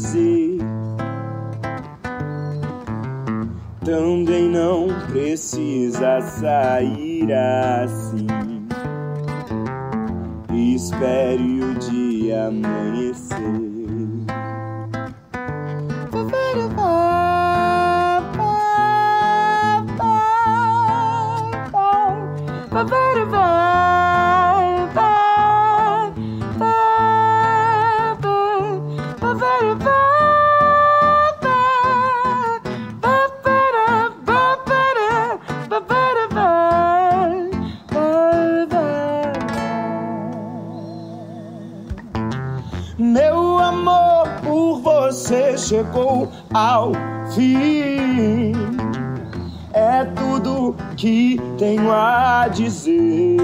dizer. Também não precisa sair assim. Espere o dia amanhecer. Meu amor por você chegou ao fim. É tudo que tenho a dizer.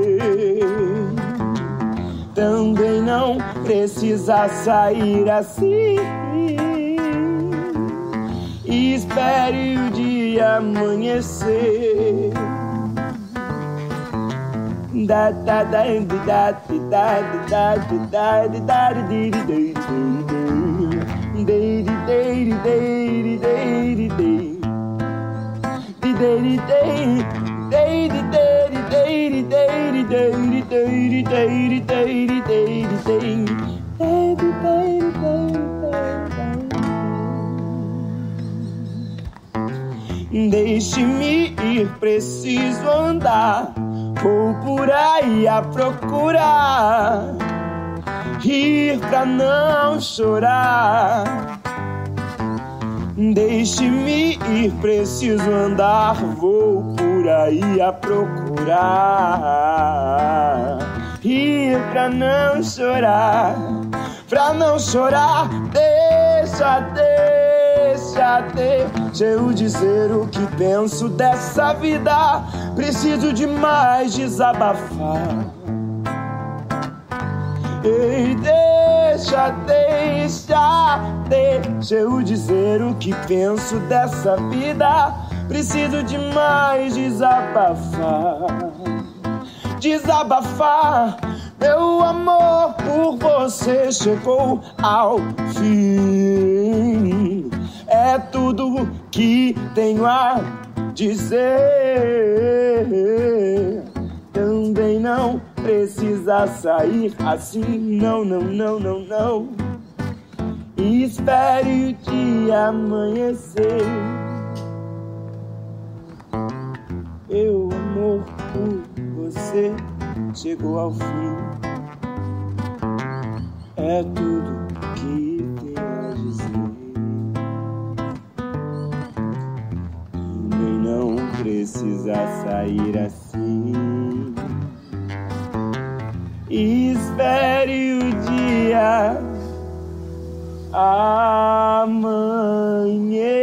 Também não precisa sair assim. Espere o dia amanhecer. Da da da da da da da da da deixe-me ir, preciso andar. Vou por aí a procurar, rir pra não chorar. Deixe-me ir, preciso andar. Vou por aí a procurar, rir pra não chorar. Pra não chorar, deixa eu dizer o que penso dessa vida. Preciso demais desabafar. Ei, deixa eu dizer o que penso dessa vida. Preciso demais desabafar. Meu amor por você chegou ao fim. É tudo que tenho a dizer. Também não precisa sair assim. Não, não, não, não, não. Espere o dia amanhecer. Meu amor por você chegou ao fim. É tudo que tenho a dizer. Também não precisa sair assim. Espere o dia amanhecer.